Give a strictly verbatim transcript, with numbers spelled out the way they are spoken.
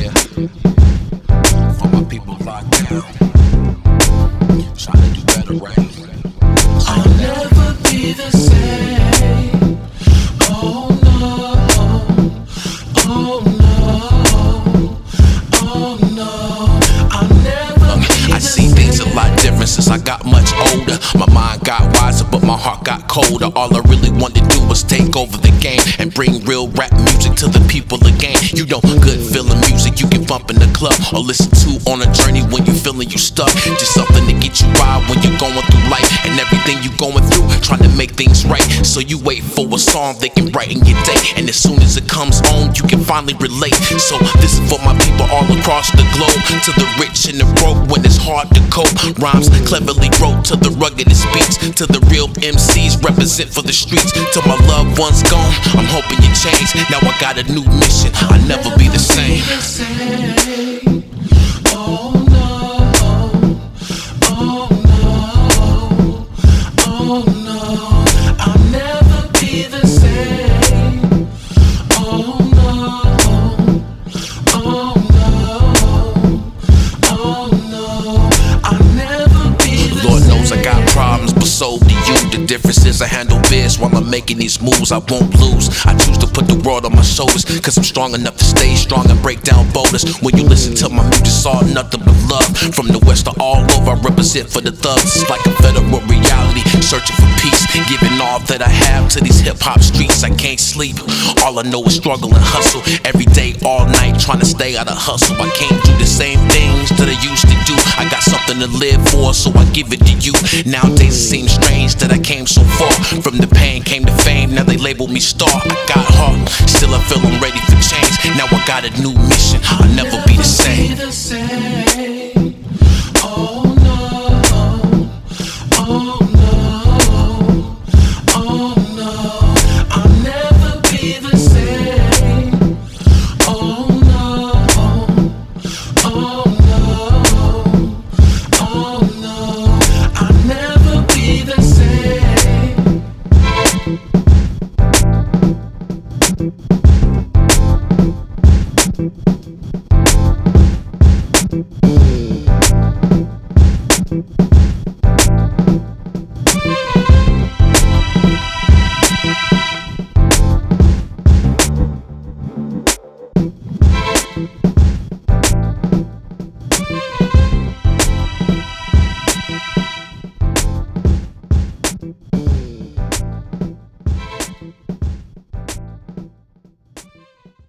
Yeah. For my people locked down, trying to do better, right? I'll never be the same. Oh no, oh no, oh no. I'll never be I the see same. things a lot different since I got much older. My mind got wiser, but my heart got colder. All I really wanted to do was take over the game and bring real rap music to the people again. You know, good feeling music you can bump in the club or listen to on a journey when you feeling you stuck. Just something to get you by when you're going through life and everything you going through, trying to make things right. So you wait for a song they can write in your day, and as soon as it comes on, you can finally relate. So this is for my people all across the globe, to the rich and the broke when it's hard to cope. Rhymes cleverly wrote to the ruggedest beats, to the real M Cs represent for the streets. Till my loved ones gone, I'm hoping you change. Now I got a new mission, I'll never be the same. Oh no, oh no, oh no. I'll never be the same. Oh no, oh no, oh no. I'll never be the Lord same. knows I got problems, but so do you. The difference is I handle biz while I'm making these moves. I won't lose. I choose to put the world on my shoulders, cause I'm strong enough to stay strong and break down boulders. When you listen to my music, it's all nothing but love. From the west to all over, I represent for the thugs. It's like a federal reality, searching for peace, giving all that I have to these hip-hop streets. I can't sleep, all I know is struggle and hustle. Every day, all night, trying to stay out of hustle. I can't do the same things that I used to do. I got something to live for, so I give it to you. Nowadays it seems strange that I came so far. From the pain came to fame, now they label me star. I got heart, still I feel I'm ready for change. Now I got a new